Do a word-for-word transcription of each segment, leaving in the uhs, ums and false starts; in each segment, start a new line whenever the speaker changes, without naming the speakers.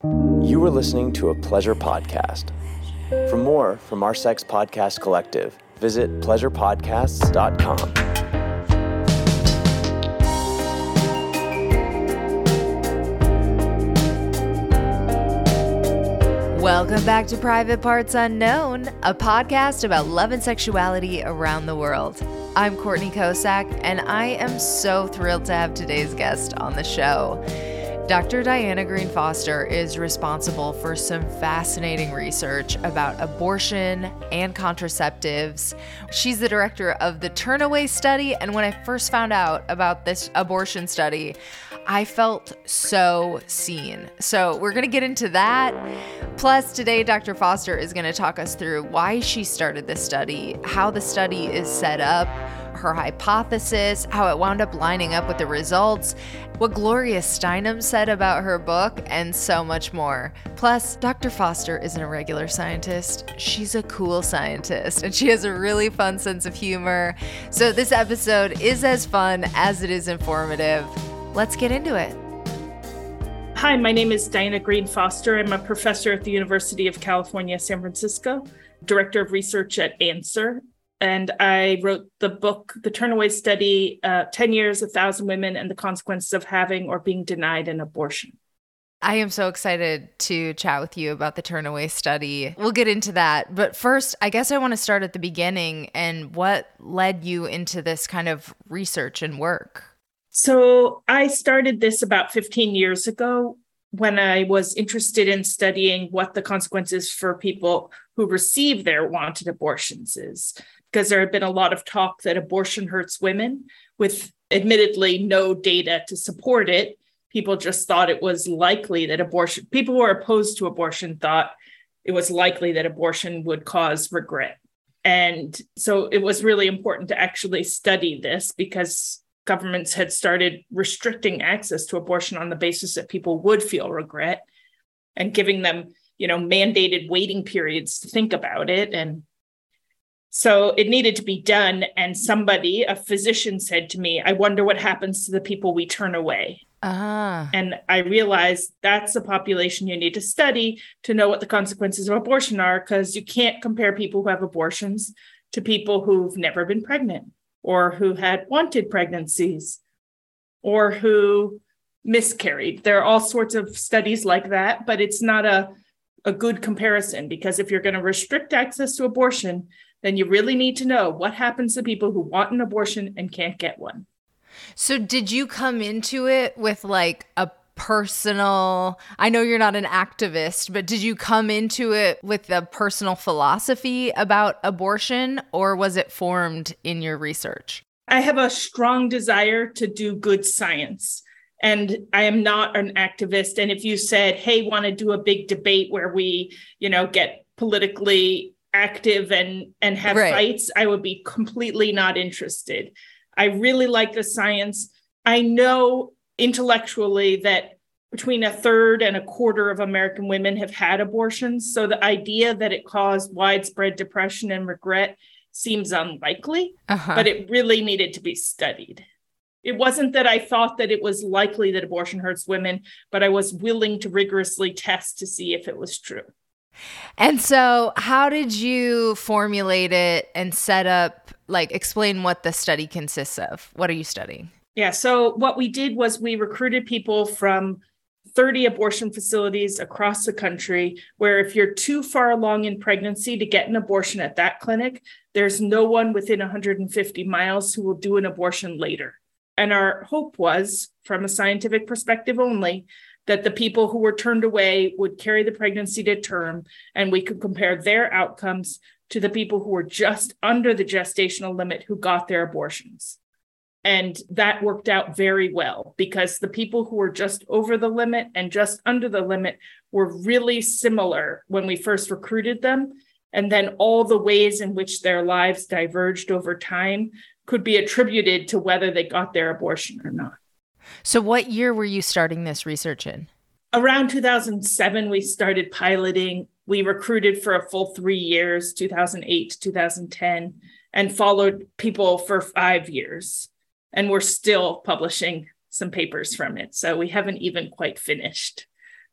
You are listening to a Pleasure podcast. For more from our Sex Podcast Collective, visit pleasure podcasts dot com.
Welcome back to Private Parts Unknown, a podcast about love and sexuality around the world. I'm Courtney Kosak, and I am so thrilled to have today's guest on the show. Doctor Diana Green Foster is responsible for some fascinating research about abortion and contraceptives. She's the director of the Turnaway Study, and when I first found out about this abortion study, I felt so seen. So we're going to get into that. Plus, today, Doctor Foster is going to talk us through why she started this study, how the study is set up, her hypothesis, how it wound up lining up with the results, what Gloria Steinem said about her book, and so much more. Plus, Doctor Foster isn't a regular scientist. She's a cool scientist, and she has a really fun sense of humor. So this episode is as fun as it is informative. Let's get into it.
Hi, my name is Diana Green Foster. I'm a professor at the University of California, San Francisco, director of research at ANSWER. And I wrote the book, The Turnaway Study, uh, ten years, one thousand Women, and the Consequences of Having or Being Denied an Abortion.
I am so excited to chat with you about the Turnaway Study. We'll get into that. But first, I guess I want to start at the beginning and what led you into this kind of research and work.
So I started this about fifteen years ago when I was interested in studying what the consequences for people who receive their wanted abortions is. Because there had been a lot of talk that abortion hurts women, with admittedly no data to support it. People just thought it was likely that abortion, people who are opposed to abortion thought it was likely that abortion would cause regret. And so it was really important to actually study this because governments had started restricting access to abortion on the basis that people would feel regret and giving them, you know, mandated waiting periods to think about it. And so it needed to be done. And somebody, a physician, said to me, I wonder what happens to the people we turn away.
Ah.
And I realized that's the population you need to study to know what the consequences of abortion are, because you can't compare people who have abortions to people who've never been pregnant or who had wanted pregnancies or who miscarried. There are all sorts of studies like that, but it's not a, a good comparison, because if you're going to restrict access to abortion, then you really need to know what happens to people who want an abortion and can't get one.
So did you come into it with like a personal, I know you're not an activist, but did you come into it with a personal philosophy about abortion, or was it formed in your research?
I have a strong desire to do good science, and I am not an activist. And if you said, hey, want to do a big debate where we, you know, get politically active and, and have
right.
fights, I would be completely not interested. I really like the science. I know intellectually that between a third and a quarter of American women have had abortions. So the idea that it caused widespread depression and regret seems unlikely,
uh-huh.
but it really needed to be studied. It wasn't that I thought that it was likely that abortion hurts women, but I was willing to rigorously test to see if it was true.
And so how did you formulate it and set up, like, explain what the study consists of? What are you studying?
Yeah, so what we did was we recruited people from thirty abortion facilities across the country, where if you're too far along in pregnancy to get an abortion at that clinic, there's no one within one hundred fifty miles who will do an abortion later. And our hope was, from a scientific perspective only, that the people who were turned away would carry the pregnancy to term, and we could compare their outcomes to the people who were just under the gestational limit who got their abortions. And that worked out very well, because the people who were just over the limit and just under the limit were really similar when we first recruited them. And then all the ways in which their lives diverged over time could be attributed to whether they got their abortion or not.
So what year were you starting this research in?
Around two thousand seven, we started piloting. We recruited for a full three years, two thousand eight to two thousand ten, and followed people for five years. And we're still publishing some papers from it. So we haven't even quite finished.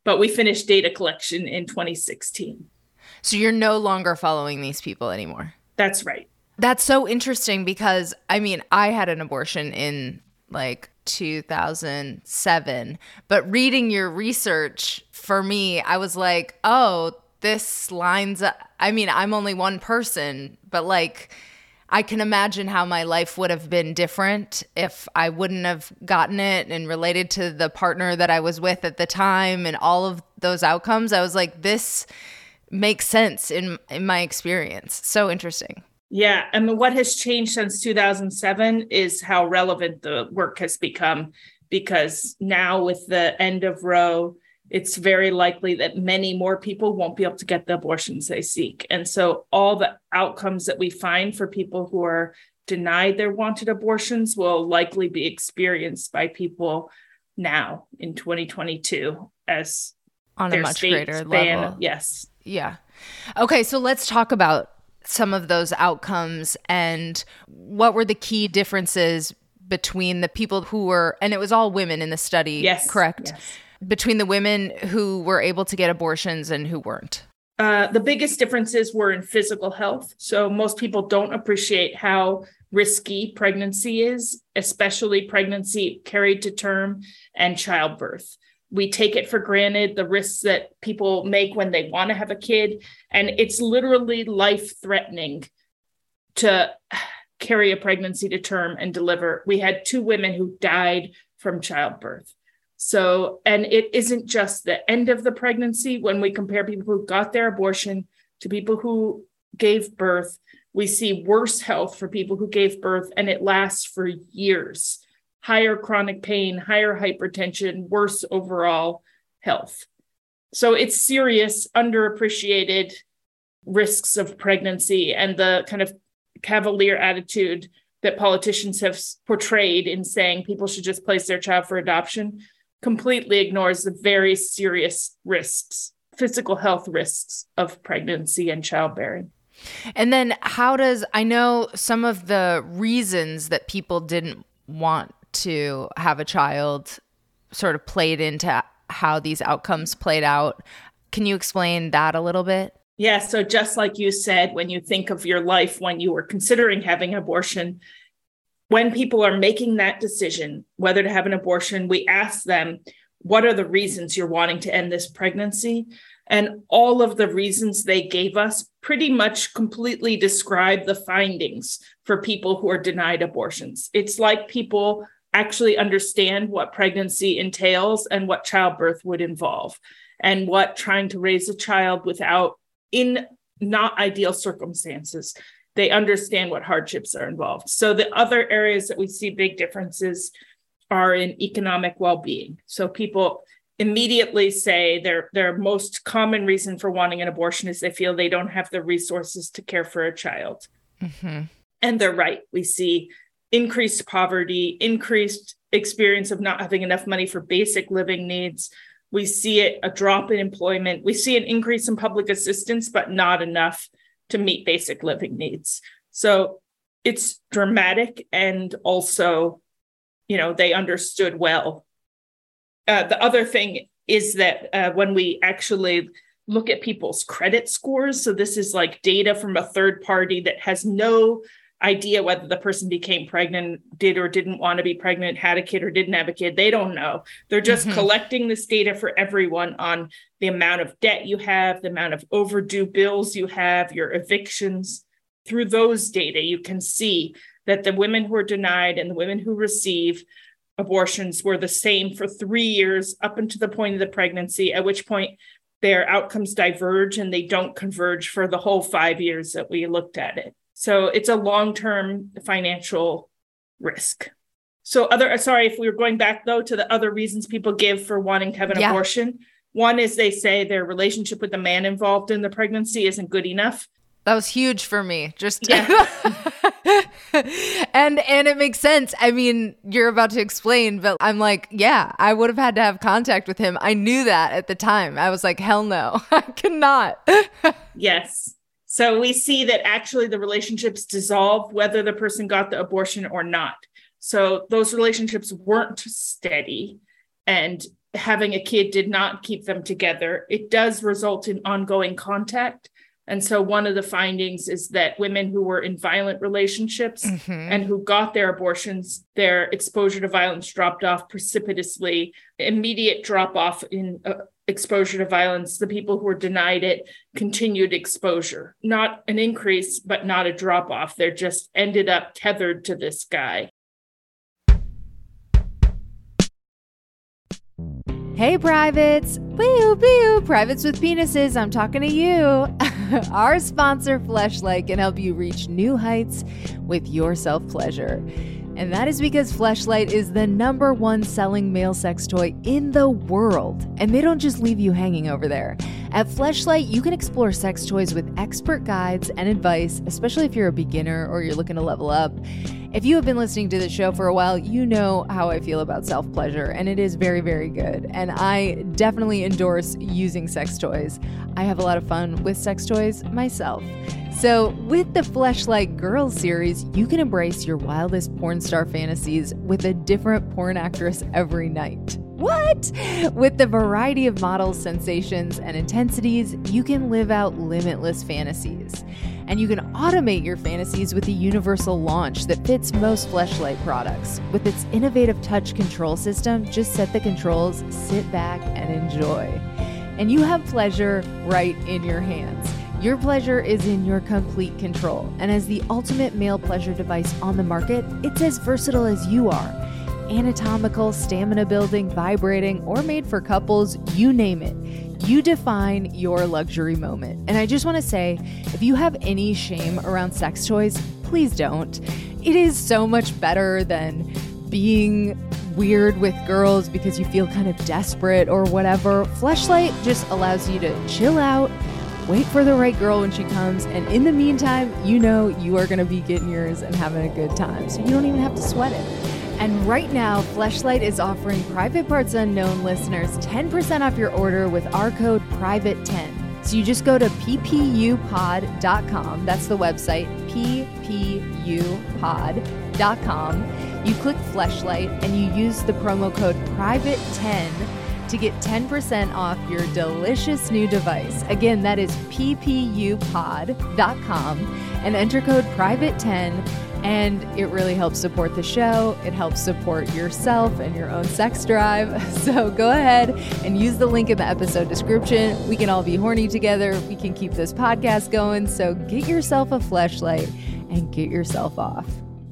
but we finished data collection in twenty sixteen.
So you're no longer following these people anymore?
That's right.
That's so interesting because, I mean, I had an abortion in like two thousand seven, but reading your research for me, I was like, oh, this lines up. I mean, I'm only one person, but like, I can imagine how my life would have been different if I wouldn't have gotten it and related to the partner that I was with at the time and all of those outcomes. I was like, this makes sense in in my experience. So interesting.
Yeah. I mean, what has changed since two thousand seven is how relevant the work has become, because now with the end of Roe, it's very likely that many more people won't be able to get the abortions they seek. And so all the outcomes that we find for people who are denied their wanted abortions will likely be experienced by people now in twenty twenty-two as
on a much greater
ban,
level.
Yes.
Yeah. Okay. So let's talk about some of those outcomes and what were the key differences between the people who were, and it was all women in the study,
yes,
correct?
Yes.
Between the women who were able to get abortions and who weren't?
Uh, the biggest differences were in physical health. So most people don't appreciate how risky pregnancy is, especially pregnancy carried to term and childbirth. We take it for granted, the risks that people make when they want to have a kid. And it's literally life-threatening to carry a pregnancy to term and deliver. We had two women who died from childbirth. So, and it isn't just the end of the pregnancy. When we compare people who got their abortion to people who gave birth, we see worse health for people who gave birth, and it lasts for years. Higher chronic pain, higher hypertension, worse overall health. So it's serious, underappreciated risks of pregnancy, and the kind of cavalier attitude that politicians have portrayed in saying people should just place their child for adoption completely ignores the very serious risks, physical health risks of pregnancy and childbearing.
And then how does, I know some of the reasons that people didn't want to have a child sort of played into how these outcomes played out. Can you explain that a little bit?
Yeah. So just like you said, when you think of your life when you were considering having an abortion, when people are making that decision, whether to have an abortion, we ask them, what are the reasons you're wanting to end this pregnancy? And all of the reasons they gave us pretty much completely describe the findings for people who are denied abortions. It's like people actually understand what pregnancy entails and what childbirth would involve, and what trying to raise a child without, in not ideal circumstances, they understand what hardships are involved. So the other areas that we see big differences are in economic well-being. So people immediately say their, their most common reason for wanting an abortion is they feel they don't have the resources to care for a child. Mm-hmm. And they're right. We see increased poverty, increased experience of not having enough money for basic living needs. We see it, a drop in employment. We see an increase in public assistance, but not enough to meet basic living needs. So it's dramatic, and also, you know, they understood well. Uh, the other thing is that uh, when we actually look at people's credit scores, so this is like data from a third party that has no idea whether the person became pregnant, did or didn't want to be pregnant, had a kid or didn't have a kid. They don't know. They're just mm-hmm. collecting this data for everyone on the amount of debt you have, the amount of overdue bills you have, your evictions. Through those data, you can see that the women who are denied and the women who receive abortions were the same for three years up until the point of the pregnancy, at which point their outcomes diverge and they don't converge for the whole five years that we looked at it. So it's a long-term financial risk. So other, sorry, if we were going back though to the other reasons people give for wanting to have an yeah. abortion, one is they say their relationship with the man involved in the pregnancy isn't good enough.
That was huge for me. Just yeah. and and it makes sense. I mean, you're about to explain, but I'm like, yeah, I would have had to have contact with him. I knew that at the time. I was like, hell no, I cannot.
Yes. So we see that actually the relationships dissolve whether the person got the abortion or not. So those relationships weren't steady. And having a kid did not keep them together. It does result in ongoing contact. And so one of the findings is that women who were in violent relationships mm-hmm. and who got their abortions, their exposure to violence dropped off precipitously, immediate drop off in uh, exposure to violence. The people who were denied it continued exposure, not an increase, but not a drop off. They're just ended up tethered to this guy.
Hey, privates. Boo, boo, privates with penises. I'm talking to you. Our sponsor, Fleshlight, can help you reach new heights with your self-pleasure. And that is because Fleshlight is the number one selling male sex toy in the world. And they don't just leave you hanging over there. At Fleshlight, you can explore sex toys with expert guides and advice, especially if you're a beginner or you're looking to level up. If you have been listening to the show for a while, you know how I feel about self-pleasure, and it is very, very good. And I definitely endorse using sex toys. I have a lot of fun with sex toys myself. So with the Fleshlight Girls series, you can embrace your wildest porn star fantasies with a different porn actress every night. What? With the variety of models, sensations, and intensities, you can live out limitless fantasies. And you can automate your fantasies with the universal launch that fits most Fleshlight products. With its innovative touch control system, just set the controls, sit back, and enjoy. And you have pleasure right in your hands. Your pleasure is in your complete control. And as the ultimate male pleasure device on the market, it's as versatile as you are. Anatomical, stamina building, vibrating, or made for couples, you name it. You define your luxury moment. And I just want to say, if you have any shame around sex toys, please don't. It is so much better than being weird with girls because you feel kind of desperate or whatever. Fleshlight just allows you to chill out, wait for the right girl when she comes, and in the meantime, you know you are going to be getting yours and having a good time. So you don't even have to sweat it. And right now, Fleshlight is offering Private Parts Unknown listeners ten percent off your order with our code private ten. So you just go to p p u pod dot com. That's the website, p p u pod dot com. You click Fleshlight and you use the promo code private ten to get ten percent off your delicious new device. Again, that is p p u pod dot com and enter code private ten. And it really helps support the show. It helps support yourself and your own sex drive. So go ahead and use the link in the episode description. We can all be horny together. We can keep this podcast going. So get yourself a Fleshlight and get yourself off.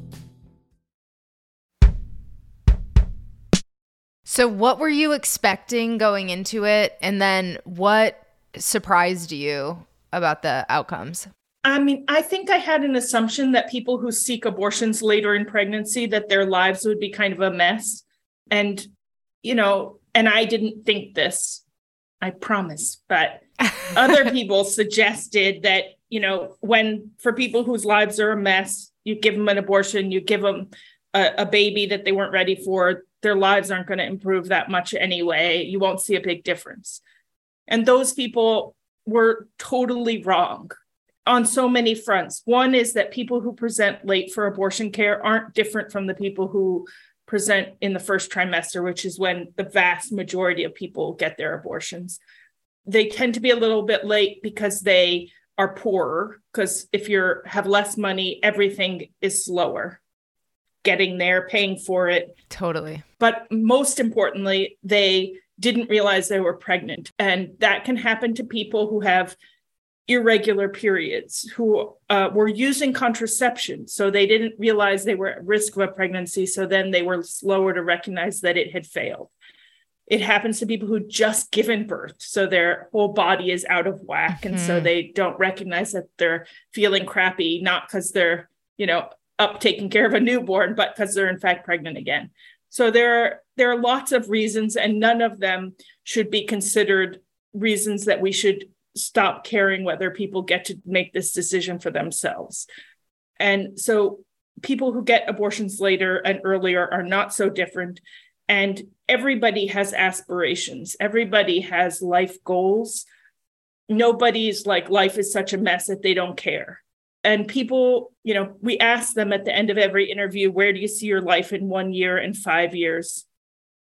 So what were you expecting going into it? And then what surprised you about the outcomes?
I mean, I think I had an assumption that people who seek abortions later in pregnancy, that their lives would be kind of a mess. And, you know, and I didn't think this, I promise. But other people suggested that, you know, when for people whose lives are a mess, you give them an abortion, you give them a, a baby that they weren't ready for, their lives aren't going to improve that much anyway. You won't see a big difference. And those people were totally wrong on so many fronts. One is that people who present late for abortion care aren't different from the people who present in the first trimester, which is when the vast majority of people get their abortions. They tend to be a little bit late because they are poorer, because if you have less money, everything is slower. Getting there, paying for it.
Totally.
But most importantly, they didn't realize they were pregnant. And that can happen to people who have irregular periods, who uh, were using contraception. So they didn't realize they were at risk of a pregnancy. So then they were slower to recognize that it had failed. It happens to people who just given birth. So their whole body is out of whack. And mm-hmm. so they don't recognize that they're feeling crappy, not because they're, you know, up taking care of a newborn, but because they're in fact pregnant again. So there are, there are lots of reasons, and none of them should be considered reasons that we should stop caring whether people get to make this decision for themselves. And so people who get abortions later and earlier are not so different. And everybody has aspirations. Everybody has life goals. Nobody's like, life is such a mess that they don't care. And people, you know, we ask them at the end of every interview, where do you see your life in one year and five years?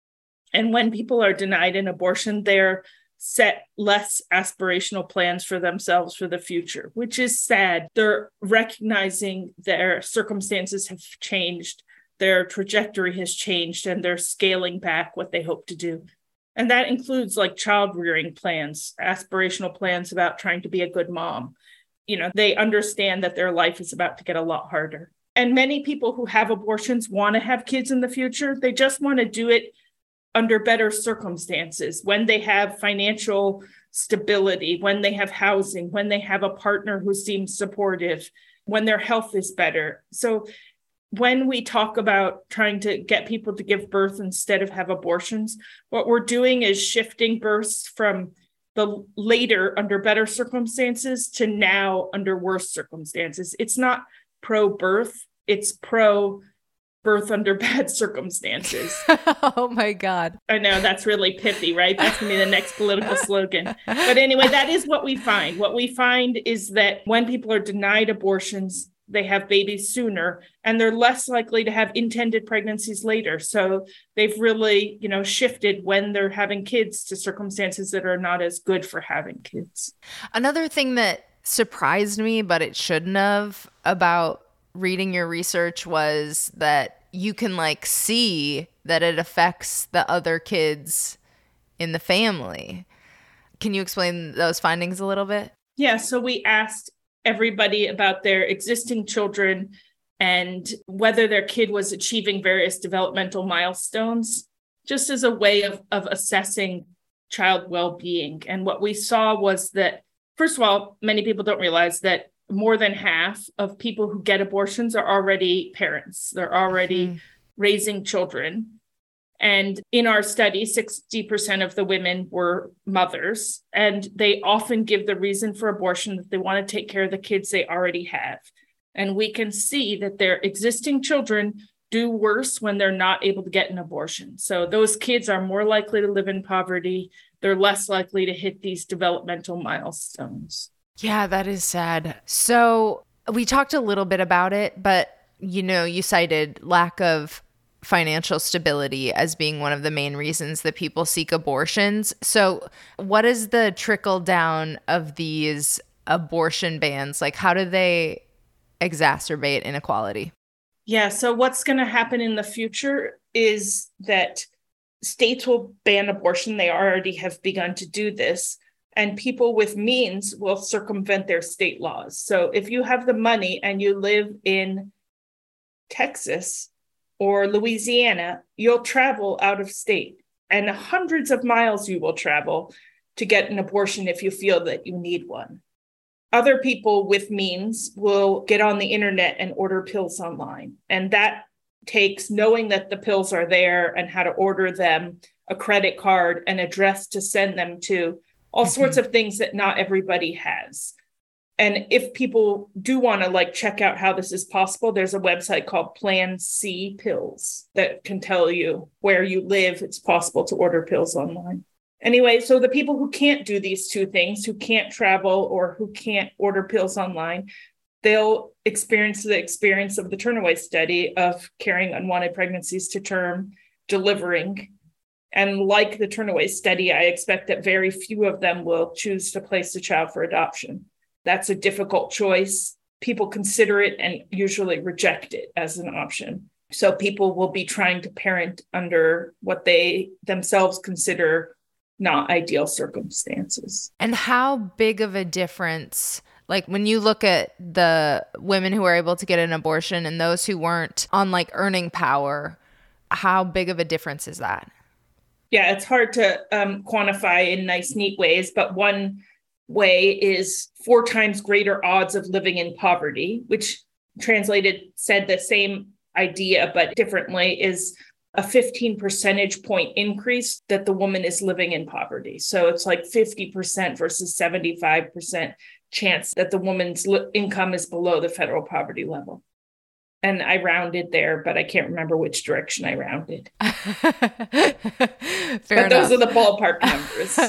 And when people are denied an abortion, they're set less aspirational plans for themselves for the future, which is sad. They're recognizing their circumstances have changed, their trajectory has changed, and they're scaling back what they hope to do. And that includes like child rearing plans, aspirational plans about trying to be a good mom. You know, they understand that their life is about to get a lot harder. And many people who have abortions want to have kids in the future. They just want to do it under better circumstances, when they have financial stability, when they have housing, when they have a partner who seems supportive, when their health is better. So when we talk about trying to get people to give birth instead of have abortions, what we're doing is shifting births from the later under better circumstances to now under worse circumstances. It's not pro-birth, it's pro birth under bad circumstances.
Oh my God.
I know, that's really pithy, right? That's going to be the next political slogan. But anyway, that is what we find. What we find is that when people are denied abortions, they have babies sooner, and they're less likely to have intended pregnancies later. So they've really, you know, shifted when they're having kids to circumstances that are not as good for having kids.
Another thing that surprised me, but it shouldn't have, about reading your research was that you can like see that it affects the other kids in the family. Can you explain those findings a little bit?
Yeah, so we asked everybody about their existing children and whether their kid was achieving various developmental milestones, just as a way of, of assessing child well-being. And what we saw was that, first of all, many people don't realize that more than half of people who get abortions are already parents. They're already mm. raising children. And in our study, sixty percent of the women were mothers, and they often give the reason for abortion that they want to take care of the kids they already have. And we can see that their existing children do worse when they're not able to get an abortion. So those kids are more likely to live in poverty. They're less likely to hit these developmental milestones.
Yeah, that is sad. So we talked a little bit about it, but, you know, you cited lack of financial stability as being one of the main reasons that people seek abortions. So what is the trickle down of these abortion bans? Like, how do they exacerbate inequality?
Yeah, so what's going to happen in the future is that states will ban abortion. They already have begun to do this. And people with means will circumvent their state laws. So if you have the money and you live in Texas or Louisiana, you'll travel out of state, and hundreds of miles you will travel to get an abortion if you feel that you need one. Other people with means will get on the internet and order pills online. And that takes knowing that the pills are there and how to order them, a credit card, an address to send them to, all mm-hmm. sorts of things that not everybody has. And if people do want to like check out how this is possible, there's a website called Plan C Pills that can tell you where you live. It's possible to order pills online. Anyway, so the people who can't do these two things, who can't travel or who can't order pills online, they'll experience the experience of the Turnaway study of carrying unwanted pregnancies to term, delivering. And like the Turnaway study, I expect that very few of them will choose to place the child for adoption. That's a difficult choice. People consider it and usually reject it as an option. So people will be trying to parent under what they themselves consider not ideal circumstances.
And how big of a difference, like when you look at the women who were able to get an abortion and those who weren't on like earning power, how big of a difference is that?
Yeah, it's hard to um, quantify in nice, neat ways, but one way is four times greater odds of living in poverty, which translated said the same idea, but differently, is a fifteen percentage point increase that the woman is living in poverty. So it's like fifty percent versus seventy-five percent chance that the woman's li- income is below the federal poverty level. And I rounded there, but I can't remember which direction I rounded.
Fair
but
enough.
Those are the ballpark numbers.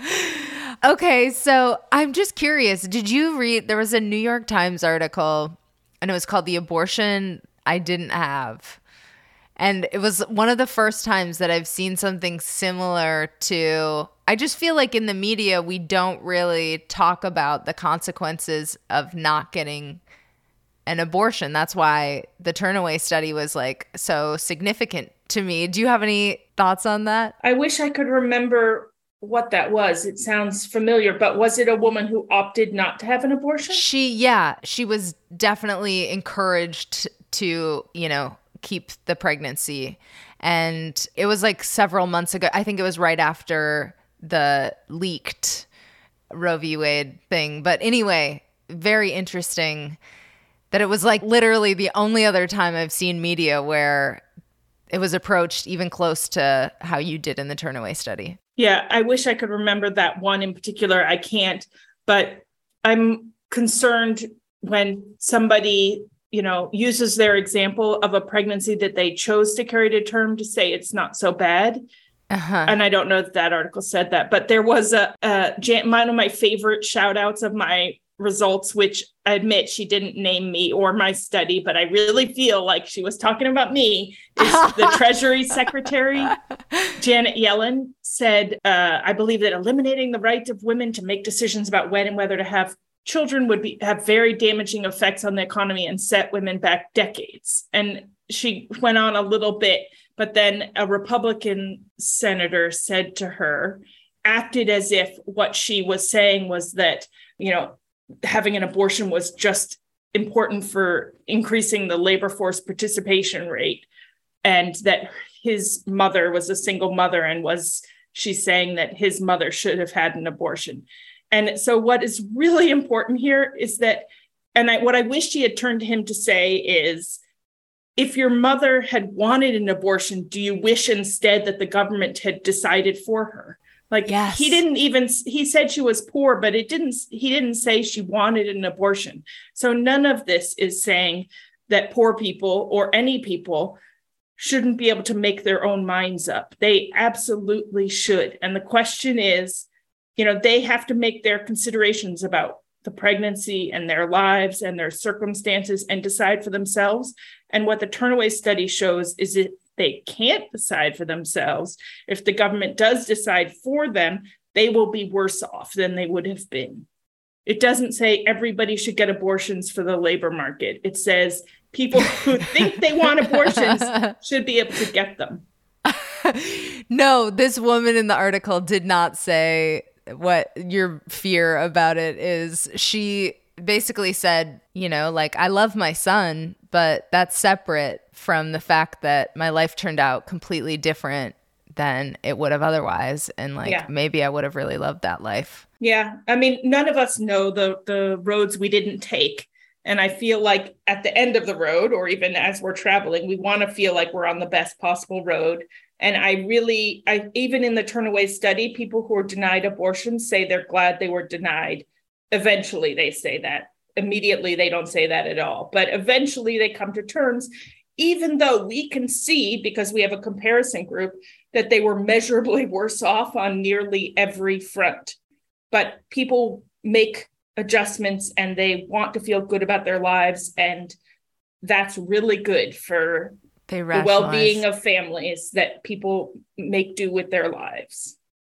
Okay, so I'm just curious. Did you read, there was a New York Times article, and it was called The Abortion I Didn't Have. And it was one of the first times that I've seen something similar to, I just feel like in the media, we don't really talk about the consequences of not getting an abortion. That's why the Turnaway study was like so significant to me. Do you have any thoughts on that?
I wish I could remember what that was. It sounds familiar, but was it a woman who opted not to have an abortion?
She, yeah, she was definitely encouraged to, you know, keep the pregnancy. And it was like several months ago. I think it was right after the leaked Roe v. Wade thing. But anyway, very interesting that it was like literally the only other time I've seen media where it was approached even close to how you did in the Turnaway study.
Yeah, I wish I could remember that one in particular. I can't, but I'm concerned when somebody, you know, uses their example of a pregnancy that they chose to carry to term to say it's not so bad. Uh-huh. And I don't know that that article said that, but there was a, a one of my favorite shout outs of my results, which I admit she didn't name me or my study, but I really feel like she was talking about me, is the Treasury Secretary, Janet Yellen, said, uh, I believe that eliminating the right of women to make decisions about when and whether to have children would be have very damaging effects on the economy and set women back decades. And she went on a little bit, but then a Republican senator said to her, acted as if what she was saying was that, you know, having an abortion was just important for increasing the labor force participation rate, and that his mother was a single mother and was, she's saying that his mother should have had an abortion. And so what is really important here is that, and I, what I wish she had turned to him to say is, if your mother had wanted an abortion, do you wish instead that the government had decided for her? Like, yes. he didn't even, he said she was poor, but it didn't, he didn't say she wanted an abortion. So none of this is saying that poor people or any people shouldn't be able to make their own minds up. They absolutely should. And the question is, you know, they have to make their considerations about the pregnancy and their lives and their circumstances and decide for themselves. And what the Turnaway study shows is that they can't decide for themselves. If the government does decide for them, they will be worse off than they would have been. It doesn't say everybody should get abortions for the labor market. It says people who think they want abortions should be able to get them.
No, this woman in the article did not say what your fear about it is. She basically said, you know, like, I love my son, but that's separate from the fact that my life turned out completely different than it would have otherwise. And like, yeah. maybe I would have really loved that life.
Yeah. I mean, none of us know the, the roads we didn't take. And I feel like at the end of the road, or even as we're traveling, we want to feel like we're on the best possible road. And I really, I even in the Turnaway study, people who are denied abortions say they're glad they were denied. Eventually, they say that. Immediately, they don't say that at all. But eventually, they come to terms, even though we can see, because we have a comparison group, that they were measurably worse off on nearly every front. But people make adjustments and they want to feel good about their lives. And that's really good for the well-being of families, that people make do with their lives.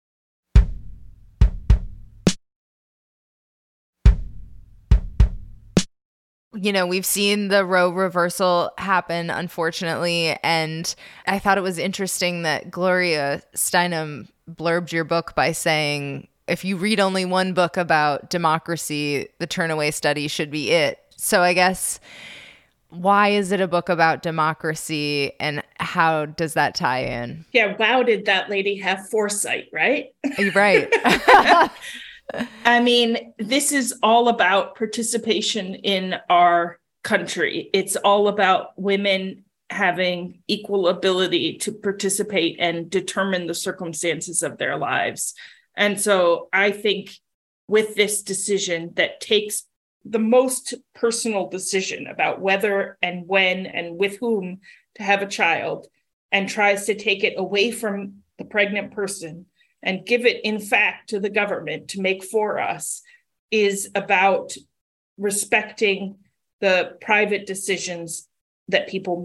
You know, we've seen the Roe reversal happen, unfortunately, and I thought it was interesting that Gloria Steinem blurbed your book by saying, if you read only one book about democracy, the Turnaway study should be it. So I guess, why is it a book about democracy, and how does that tie in?
Yeah, wow, did that lady have foresight, right?
Right.
I mean, this is all about participation in our country. It's all about women having equal ability to participate and determine the circumstances of their lives. And so I think with this decision that takes the most personal decision about whether and when and with whom to have a child, and tries to take it away from the pregnant person and give it, in fact, to the government to make for us, is about respecting the private decisions that people make.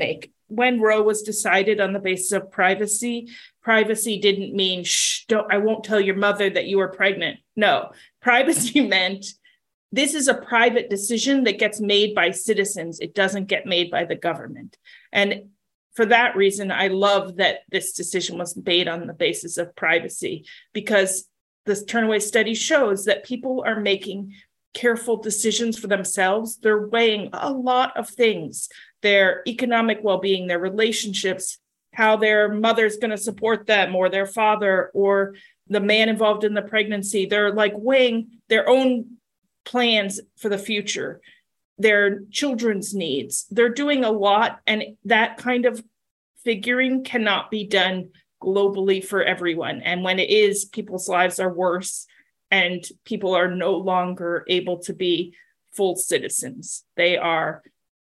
when Roe was decided on the basis of privacy, privacy didn't mean, shh, don't, I won't tell your mother that you are pregnant. No, privacy meant this is a private decision that gets made by citizens. It doesn't get made by the government. And for that reason, I love that this decision was made on the basis of privacy, because this Turnaway study shows that people are making careful decisions for themselves. They're weighing a lot of things, their economic well-being, their relationships, how their mother's going to support them, or their father, or the man involved in the pregnancy. They're like weighing their own plans for the future, their children's needs. They're doing a lot, and that kind of figuring cannot be done globally for everyone. And when it is, people's lives are worse, and people are no longer able to be full citizens. They are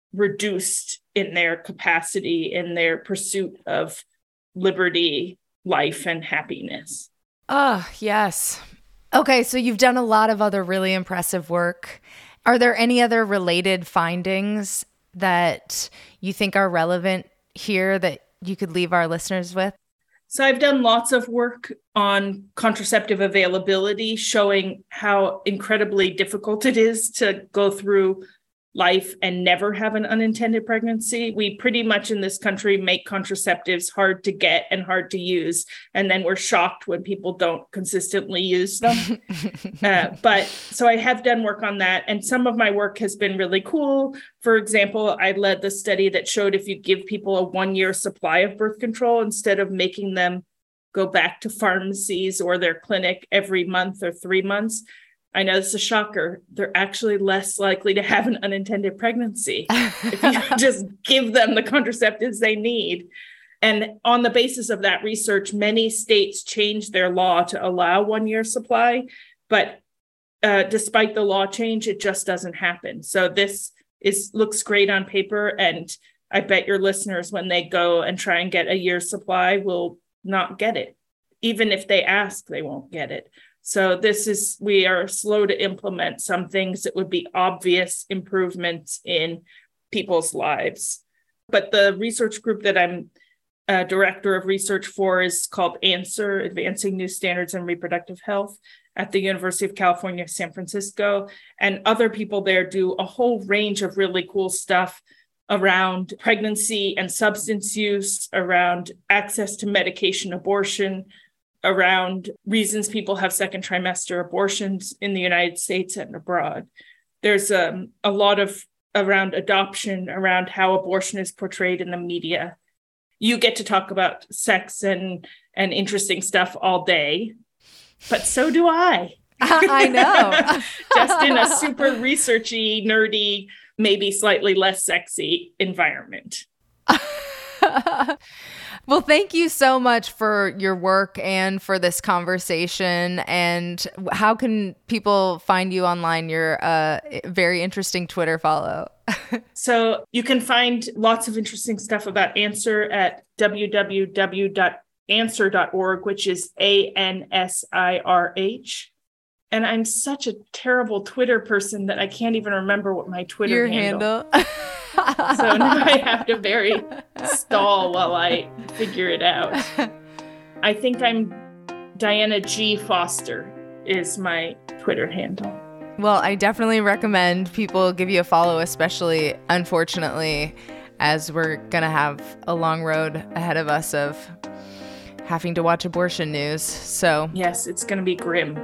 reduced in their capacity, in their pursuit of liberty, life, and happiness.
Oh, yes. Okay, so you've done a lot of other really impressive work. Are there any other related findings that you think are relevant here that you could leave our listeners with?
So I've done lots of work on contraceptive availability, showing how incredibly difficult it is to go through life and never have an unintended pregnancy. We pretty much in this country make contraceptives hard to get and hard to use. And then we're shocked when people don't consistently use them. uh, but so I have done work on that. And some of my work has been really cool. For example, I led the study that showed if you give people a one-year supply of birth control, instead of making them go back to pharmacies or their clinic every month or three months, I know this is a shocker, they're actually less likely to have an unintended pregnancy if you just give them the contraceptives they need. And on the basis of that research, many states changed their law to allow one-year supply, but uh, despite the law change, it just doesn't happen. So this is looks great on paper, and I bet your listeners, when they go and try and get a year's supply, will not get it. Even if they ask, they won't get it. So this is, we are slow to implement some things that would be obvious improvements in people's lives. But the research group that I'm a director of research for is called ANSWER, Advancing New Standards in Reproductive Health, at the University of California, San Francisco. And other people there do a whole range of really cool stuff around pregnancy and substance use, around access to medication abortion, around reasons people have second trimester abortions in the United States and abroad. There's um, a lot of around adoption, around how abortion is portrayed in the media. You get to talk about sex and, and interesting stuff all day, but so do I.
I know.
Just in a super researchy, nerdy, maybe slightly less sexy environment.
Well, thank you so much for your work and for this conversation. And how can people find you online? You're a very interesting Twitter follow.
So you can find lots of interesting stuff about ANSWER at w w w dot answer dot org, which is A N S I R H. And I'm such a terrible Twitter person that I can't even remember what my Twitter
Your
handle.
handle.
So now I have to very stall while I figure it out. I think I'm Diana G. Foster is my Twitter handle.
Well, I definitely recommend people give you a follow, especially, unfortunately, as we're going to have a long road ahead of us of having to watch abortion news. So
yes, it's going to be grim.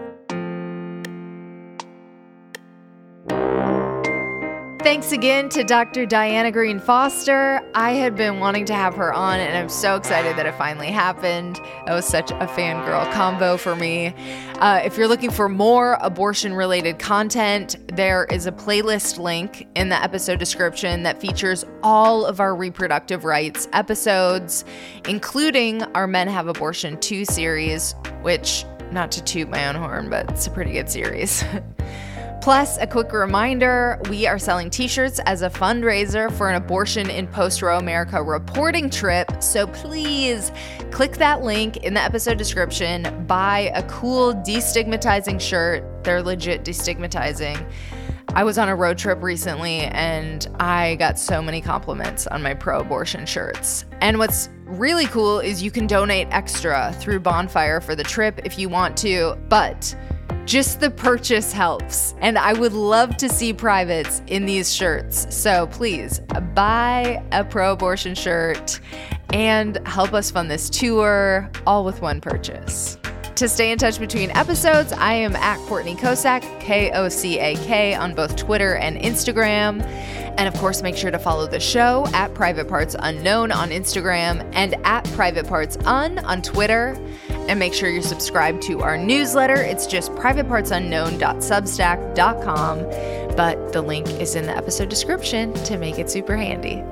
Thanks again to Doctor Diana Green Foster. I had been wanting to have her on, and I'm so excited that it finally happened. That was such a fangirl combo for me. Uh, if you're looking for more abortion-related content, there is a playlist link in the episode description that features all of our reproductive rights episodes, including our Men Have Abortion two series, which, not to toot my own horn, but it's a pretty good series. Plus, a quick reminder, we are selling t-shirts as a fundraiser for an abortion in post-Roe America reporting trip. So please click that link in the episode description, buy a cool destigmatizing shirt. They're legit destigmatizing. I was on a road trip recently and I got so many compliments on my pro-abortion shirts. And what's really cool is you can donate extra through Bonfire for the trip if you want to, but just the purchase helps. And I would love to see privates in these shirts. So please buy a pro-abortion shirt and help us fund this tour, all with one purchase. To stay in touch between episodes, I am at Courtney Kosak, K O C A K, on both Twitter and Instagram. And of course, make sure to follow the show at Private Parts Unknown on Instagram and at Private Parts Un on Twitter. And make sure you're subscribed to our newsletter. It's just private parts unknown dot substack dot com, but the link is in the episode description to make it super handy.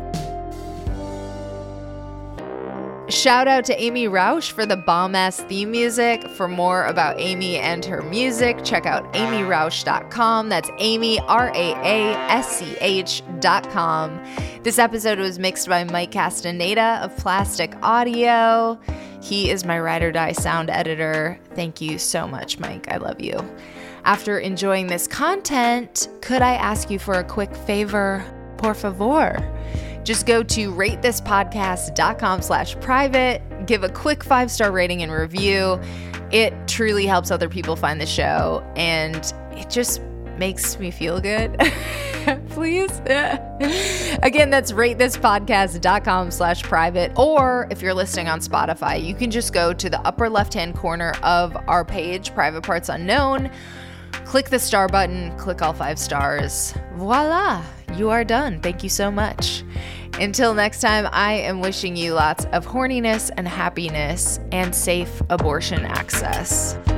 Shout out to Amy Rausch for the bomb-ass theme music. For more about Amy and her music, check out amy rausch dot com. That's Amy, R A A S C H dot com. This episode was mixed by Mike Castaneda of Plastic Audio. He is my ride or die sound editor. Thank you so much, Mike. I love you. After enjoying this content, could I ask you for a quick favor? Por favor. Just go to ratethispodcast.com slash private, give a quick five-star rating and review. It truly helps other people find the show, and it just makes me feel good. Please. Again, that's ratethispodcast.com slash private. Or if you're listening on Spotify, you can just go to the upper left-hand corner of our page, Private Parts Unknown, click the star button, click all five stars. Voila, you are done. Thank you so much. Until next time, I am wishing you lots of horniness and happiness and safe abortion access.